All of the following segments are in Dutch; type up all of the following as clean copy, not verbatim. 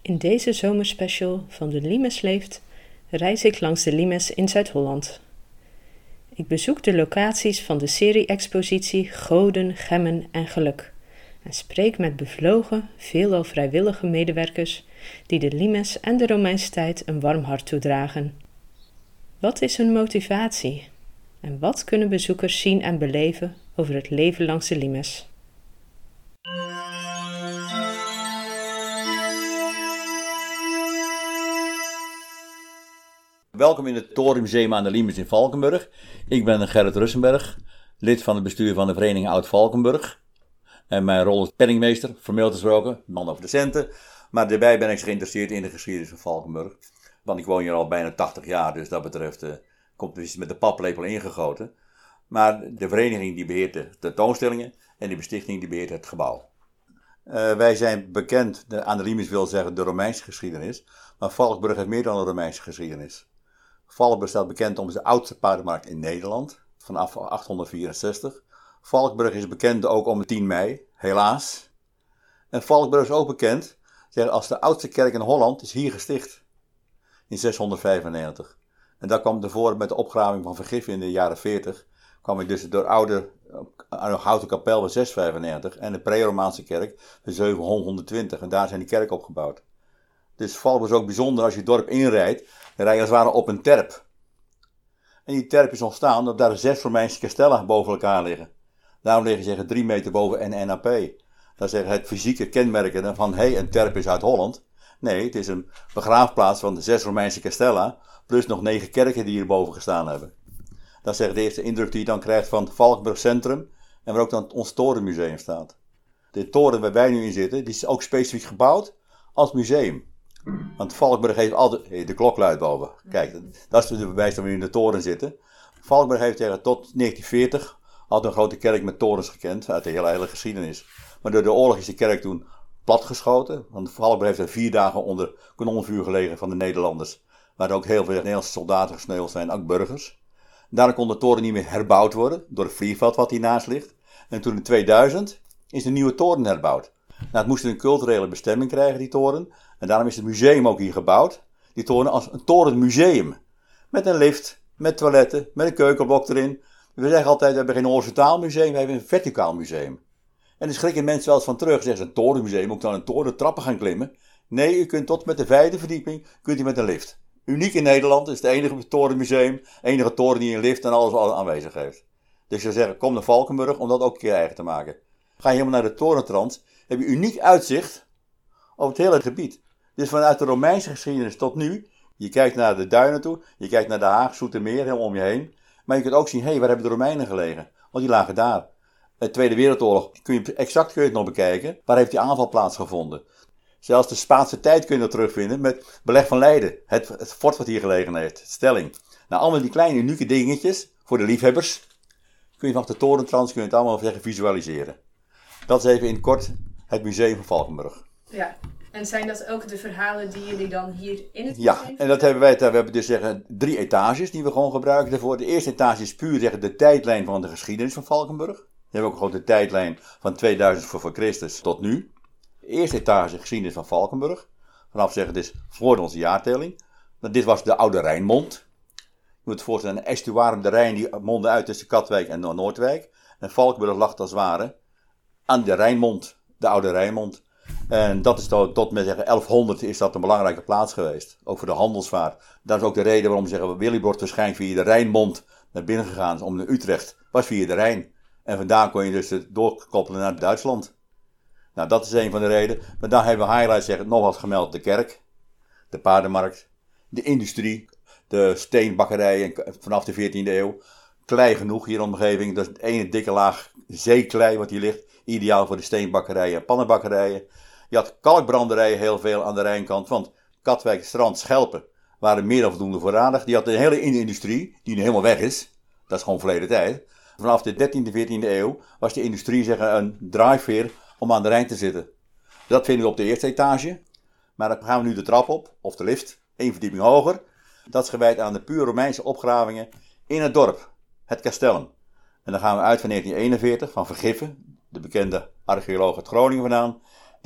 In deze zomerspecial van De Limes Leeft reis ik langs de Limes in Zuid-Holland. Ik bezoek de locaties van de serie-expositie Goden, Gemmen en Geluk en spreek met bevlogen, veelal vrijwillige medewerkers die de Limes en de Romeinse tijd een warm hart toedragen. Wat is hun motivatie? En wat kunnen bezoekers zien en beleven over het leven langs de Limes? Welkom in het Torenmuseum aan de Limes in Valkenburg. Ik ben Gerrit Russenberg, lid van het bestuur van de vereniging Oud-Valkenburg. En mijn rol is penningmeester, formeel gesproken, man over de centen. Maar daarbij ben ik geïnteresseerd in de geschiedenis van Valkenburg. Want ik woon hier al bijna 80 jaar, dus dat betreft komt er iets met de paplepel ingegoten. Maar de vereniging die beheert de tentoonstellingen en de bestichting die beheert het gebouw. Wij zijn bekend, aan de Limes wil zeggen de Romeinse geschiedenis. Maar Valkenburg heeft meer dan een Romeinse geschiedenis. Valkenburg staat bekend om de oudste paardenmarkt in Nederland, vanaf 864. Valkenburg is bekend ook om 10 mei, helaas. En Valkenburg is ook bekend als de oudste kerk in Holland is hier gesticht, in 695. En dat kwam ervoor met de opgraving van vergif in de jaren 40. Kwam ik dus door oude houten kapel van 695 en de pre-Romaanse kerk van 720. En daar zijn die kerken opgebouwd. Dus Valkenburg is ook bijzonder als je het dorp inrijdt. Dan rij je als het ware op een terp. En die terp is ontstaan omdat daar 6 Romeinse kastellen boven elkaar liggen. Daarom liggen ze 3 meter boven NAP. Dat is het fysieke kenmerken van een terp is uit Holland. Nee, het is een begraafplaats van de 6 Romeinse kastellen. Plus nog 9 kerken die hierboven gestaan hebben. Dat is de eerste indruk die je dan krijgt van het Valkenburg Centrum. En waar ook dan ons Torenmuseum staat. De toren waar wij nu in zitten, die is ook specifiek gebouwd als museum. Want Valkenburg heeft altijd de klok luidt boven. Kijk, dat is de bewijs dat we nu in de toren zitten. Valkenburg heeft tot 1940 altijd een grote kerk met torens gekend, uit de hele geschiedenis. Maar door de oorlog is de kerk toen platgeschoten. Want Valkenburg heeft er 4 dagen onder kanonvuur gelegen van de Nederlanders. Waar ook heel veel Nederlandse soldaten gesneuveld zijn, ook burgers. Daarom kon de toren niet meer herbouwd worden, door het vliegveld wat hiernaast ligt. En toen in 2000 is de nieuwe toren herbouwd. Nou, het moest een culturele bestemming krijgen, die toren. En daarom is het museum ook hier gebouwd. Die toren als een torenmuseum. Met een lift, met toiletten, met een keukenblok erin. We zeggen altijd, we hebben geen horizontaal museum, we hebben een verticaal museum. En dan schrikken mensen wel eens van terug. Zeggen ze, een torenmuseum, moet ik dan een toren trappen gaan klimmen? Nee, u kunt tot met de 5e verdieping, kunt u met een lift. Uniek in Nederland, het is het enige torenmuseum, enige toren die een lift en alles aanwezig heeft. Dus je zeggen, kom naar Valkenburg om dat ook een keer eigen te maken. Ga je helemaal naar de torentrans, heb je uniek uitzicht over het hele gebied. Dus vanuit de Romeinse geschiedenis tot nu, je kijkt naar de duinen toe, je kijkt naar de Haag, Zoetermeer, helemaal om je heen. Maar je kunt ook zien, waar hebben de Romeinen gelegen? Want die lagen daar. De Tweede Wereldoorlog kun je het nog bekijken. Waar heeft die aanval plaatsgevonden? Zelfs de Spaanse tijd kun je dat terugvinden met Beleg van Leiden. Het fort wat hier gelegen heeft, stelling. Nou, allemaal die kleine unieke dingetjes, voor de liefhebbers, kun je vanaf de torentrans kun je het allemaal visualiseren. Dat is even in kort het museum van Valkenburg. Ja, en zijn dat ook de verhalen die jullie dan hier in het museum? Ja, en dat hebben wij, we hebben dus 3 etages die we gewoon gebruiken daarvoor. De eerste etage is puur de tijdlijn van de geschiedenis van Valkenburg. We hebben ook gewoon de tijdlijn van 2000 voor Christus tot nu. De eerste etage geschiedenis van Valkenburg. Vanaf dus voor onze jaartelling. Dit was de Oude Rijnmond. Je moet je voorstellen, een estuarium, de Rijn die mondde uit tussen Katwijk en Noordwijk. En Valkenburg lag als het ware aan de Rijnmond, de Oude Rijnmond. En dat is tot met 1100 is dat een belangrijke plaats geweest. Ook voor de handelsvaart. Dat is ook de reden waarom Willibrord waarschijnlijk via de Rijnmond naar binnen gegaan is om naar Utrecht. Was via de Rijn. En vandaan kon je dus doorkoppelen naar Duitsland. Nou, dat is een van de redenen. Maar dan hebben we highlights, nog wat gemeld. De kerk, de paardenmarkt, de industrie, de steenbakkerijen vanaf de 14e eeuw. Klei genoeg hier in de omgeving. Dat is het ene dikke laag zeeklei wat hier ligt. Ideaal voor de steenbakkerijen en pannenbakkerijen. Je had kalkbranderijen heel veel aan de Rijnkant. Want Katwijk, Strand, Schelpen waren meer dan voldoende voorradig. Die had een hele industrie die nu helemaal weg is. Dat is gewoon verleden tijd. Vanaf de 13e, 14e eeuw was de industrie een drijfveer om aan de Rijn te zitten. Dat vinden we op de eerste etage. Maar dan gaan we nu de trap op, of de lift, 1 verdieping hoger. Dat is gewijd aan de puur Romeinse opgravingen in het dorp, het Castellum. En dan gaan we uit van 1941, van Vergiffen, de bekende archeoloog uit Groningen vandaan.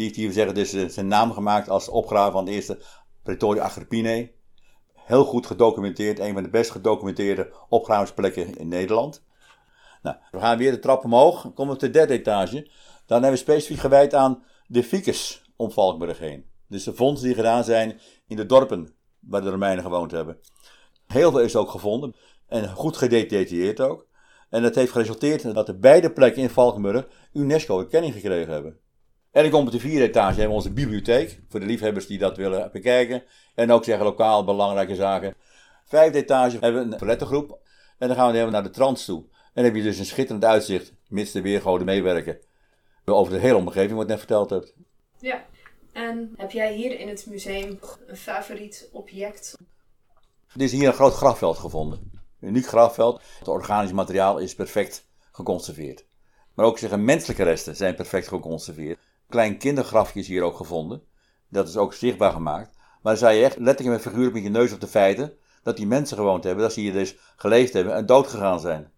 Die heeft hier zeggen, dus zijn naam gemaakt als opgraver van de eerste Praetoria Agrippinae. Heel goed gedocumenteerd, een van de best gedocumenteerde opgravingsplekken in Nederland. Nou, we gaan weer de trap omhoog, dan komen we op de 3e etage. Dan hebben we specifiek gewijd aan de ficus om Valkenburg heen. Dus de vondsten die gedaan zijn in de dorpen waar de Romeinen gewoond hebben. Heel veel is ook gevonden en goed gedetailleerd ook. En dat heeft geresulteerd dat de beide plekken in Valkenburg UNESCO-erkenning gekregen hebben. En dan komt op de 4e etage hebben we onze bibliotheek, voor de liefhebbers die dat willen bekijken. En ook zeggen lokaal belangrijke zaken. 5e etage hebben we een toilettengroep. En dan gaan we naar de trans toe. En dan heb je dus een schitterend uitzicht, mits de weergoden meewerken. Over de hele omgeving, wat ik net verteld heb. Ja, en heb jij hier in het museum een favoriet object? Er is hier een groot grafveld gevonden. Een uniek grafveld. Het organisch materiaal is perfect geconserveerd. Maar ook zeggen menselijke resten zijn perfect geconserveerd. Klein kindergrafje is hier ook gevonden. Dat is ook zichtbaar gemaakt. Maar dan zei je echt letterlijk en figuurlijk met je neus op de feiten dat die mensen gewoond hebben, dat ze hier dus geleefd hebben en dood gegaan zijn.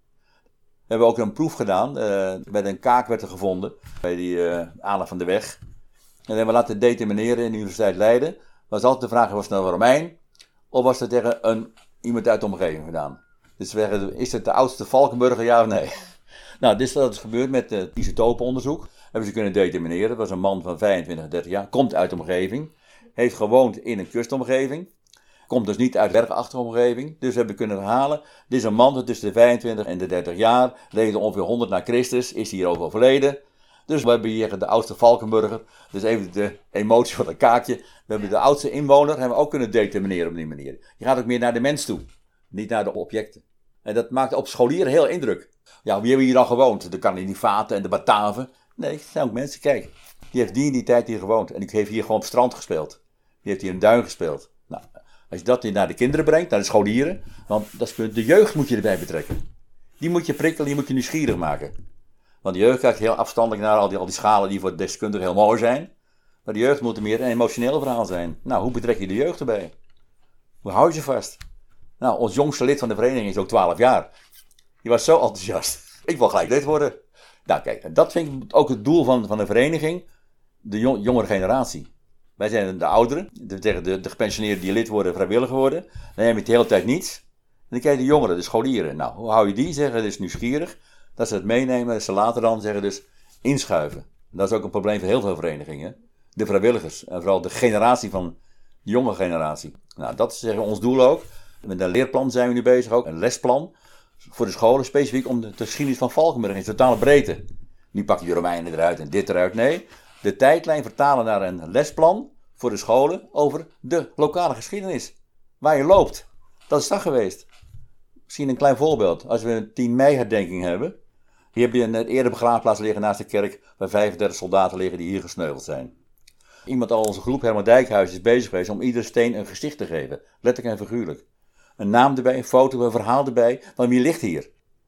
We hebben ook een proef gedaan. Bij een kaak werd er gevonden bij die aanleg van de weg. En hebben we laten determineren in de Universiteit Leiden. Was altijd de vraag, was het nou een Romein of was het tegen iemand uit de omgeving gedaan? Dus we zeggen, is het de oudste Valkenburger, ja of nee? Nou, dit is wat is gebeurd met het isotopenonderzoek. Hebben ze kunnen determineren. Dat was een man van 25, 30 jaar. Komt uit de omgeving. Heeft gewoond in een kustomgeving. Komt dus niet uit de bergachtige omgeving. Dus we hebben kunnen verhalen. Dit is een man tussen de 25 en de 30 jaar. Leefde ongeveer 100 na Christus. Is hier ook overleden. Dus we hebben hier de oudste Valkenburger. Dus even de emotie van een kaakje. We hebben de oudste inwoner hebben we ook kunnen determineren op die manier. Je gaat ook meer naar de mens toe. Niet naar de objecten. En dat maakt op scholieren heel indruk. Ja, wie hebben hier al gewoond? De Caninifaten en de Bataven. Nee, het zijn ook mensen. Kijk, die heeft die in die tijd hier gewoond. En die heeft hier gewoon op het strand gespeeld. Die heeft hier een duin gespeeld. Nou, als je dat naar de kinderen brengt, naar de scholieren. Want dat is, de jeugd moet je erbij betrekken. Die moet je prikkelen, die moet je nieuwsgierig maken. Want de jeugd kijkt heel afstandelijk naar al die schalen die voor de deskundigen heel mooi zijn. Maar de jeugd moet meer een emotioneel verhaal zijn. Nou, hoe betrek je de jeugd erbij? Hoe hou je ze vast? Nou, ons jongste lid van de vereniging is ook 12 jaar. Die was zo enthousiast. Ik wil gelijk lid worden. Nou kijk, dat vind ik ook het doel van de vereniging. De jongere generatie. Wij zijn de ouderen. De gepensioneerden die lid worden, vrijwilliger worden. Dan heb je de hele tijd niets. En dan krijg je de jongeren, de scholieren. Nou, hoe hou je die? Zeggen dus nieuwsgierig. Dat ze het meenemen. Ze later dan zeggen dus inschuiven. Dat is ook een probleem voor heel veel verenigingen. De vrijwilligers. En vooral de generatie van de jonge generatie. Nou, dat is zeggen ons doel ook. Met een leerplan zijn we nu bezig ook. Een lesplan. Voor de scholen, specifiek om de geschiedenis van Valkenburg in totale breedte. Nu pak je de Romeinen eruit en dit eruit. Nee, de tijdlijn vertalen naar een lesplan voor de scholen over de lokale geschiedenis. Waar je loopt. Dat is dat geweest. Misschien een klein voorbeeld. Als we een 10 mei herdenking hebben. Hier heb je een eerder begraafplaats liggen naast de kerk. Waar 35 soldaten liggen die hier gesneuveld zijn. Iemand uit onze groep, Herman Dijkhuis, is bezig geweest om iedere steen een gezicht te geven. Letterlijk en figuurlijk. Een naam erbij, een foto, een verhaal erbij. Van wie ligt hier?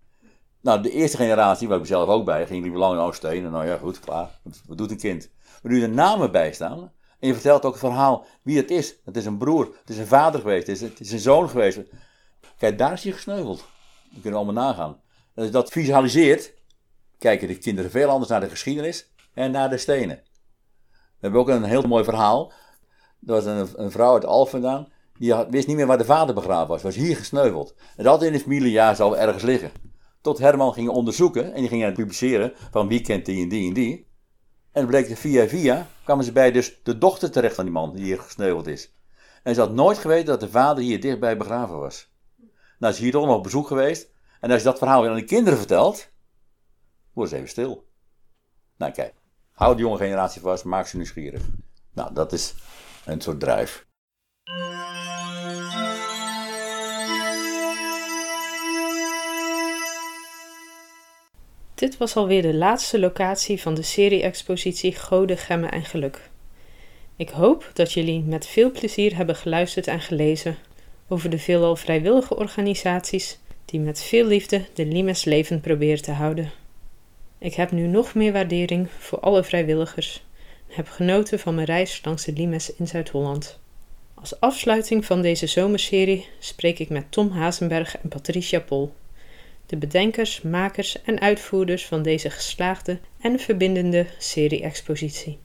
Nou, de eerste generatie, waar ik zelf ook bij, ging liever lang in Ooststeen. En nou ja, goed, klaar. Wat doet een kind? Maar nu er namen bij staan. En je vertelt ook het verhaal wie het is. Het is een broer, het is een vader geweest, het is een zoon geweest. Kijk, daar is hij gesneuveld. Dat kunnen we allemaal nagaan. En als je dat visualiseert, kijken de kinderen veel anders naar de geschiedenis en naar de stenen. We hebben ook een heel mooi verhaal. Er was een vrouw uit Alphen vandaan. Die wist niet meer waar de vader begraven was hier gesneuveld. En dat in de familie, ja, zal ergens liggen. Tot Herman ging onderzoeken en die ging publiceren van wie kent die en die en die. En dan bleek via kwamen ze bij dus de dochter terecht van die man die hier gesneuveld is. En ze had nooit geweten dat de vader hier dichtbij begraven was. Nou, ze is hier toch nog op bezoek geweest. En als je dat verhaal weer aan de kinderen vertelt, worden ze even stil. Nou kijk, hou de jonge generatie vast, maak ze nieuwsgierig. Nou, dat is een soort drijf. Dit was alweer de laatste locatie van de serie-expositie Goden, Gemmen en Geluk. Ik hoop dat jullie met veel plezier hebben geluisterd en gelezen over de veelal vrijwillige organisaties die met veel liefde de limes levend proberen te houden. Ik heb nu nog meer waardering voor alle vrijwilligers en heb genoten van mijn reis langs de limes in Zuid-Holland. Als afsluiting van deze zomerserie spreek ik met Tom Hazenberg en Patricia Pol, de bedenkers, makers en uitvoerders van deze geslaagde en verbindende serie-expositie.